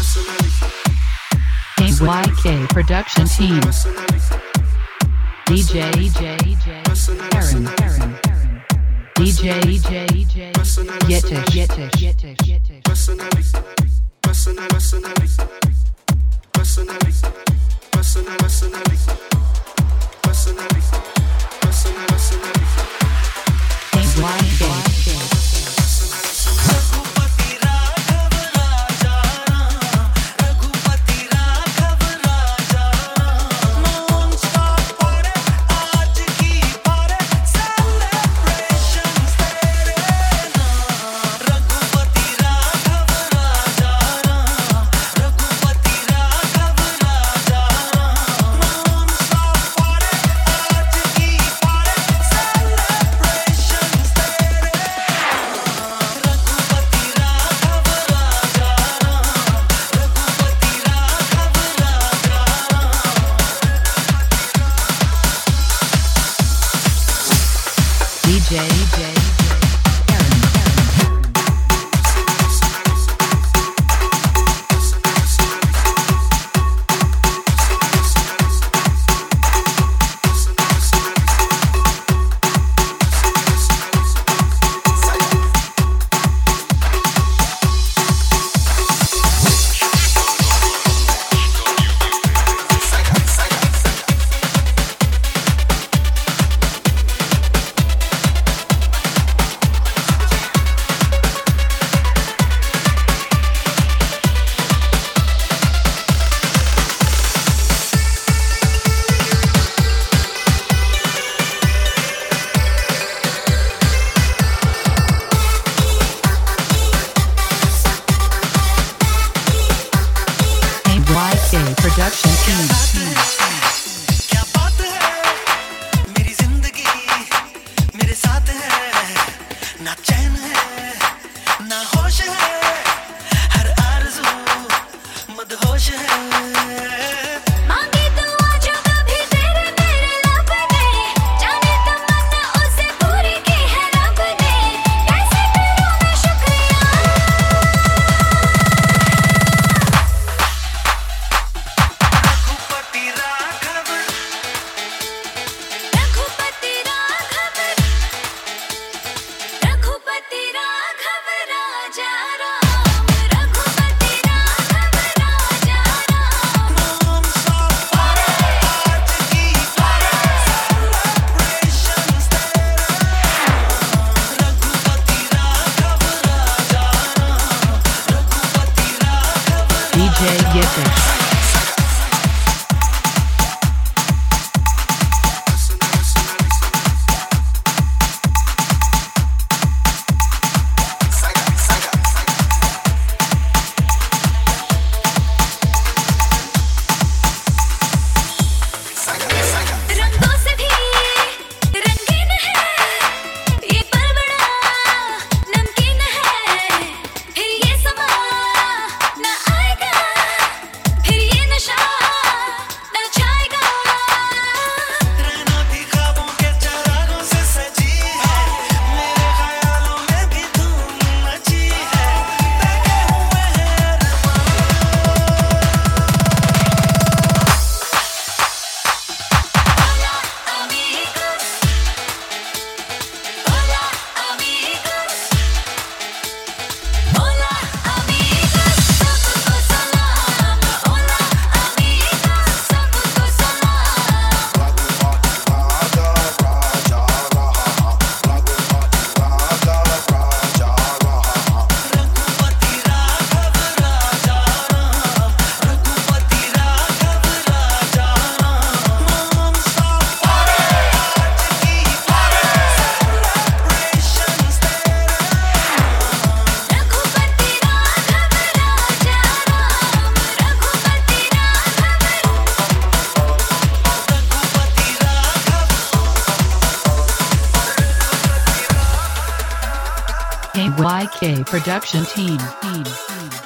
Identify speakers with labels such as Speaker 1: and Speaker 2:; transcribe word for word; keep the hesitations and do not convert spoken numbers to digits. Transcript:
Speaker 1: Y K Production Team. D J Aaron Aaron D J Yetish Yetish Yetish Yetish Personally Personally Personally Personally Personally Personally Personally Personally Y K D J Production Team.
Speaker 2: क्या बात है मेरी जिंदगी मेरे साथ है ना चैन है ना होश है हर आरज़ू मदहोश है
Speaker 1: D J Yetish. Y K Production Team. Team. Team.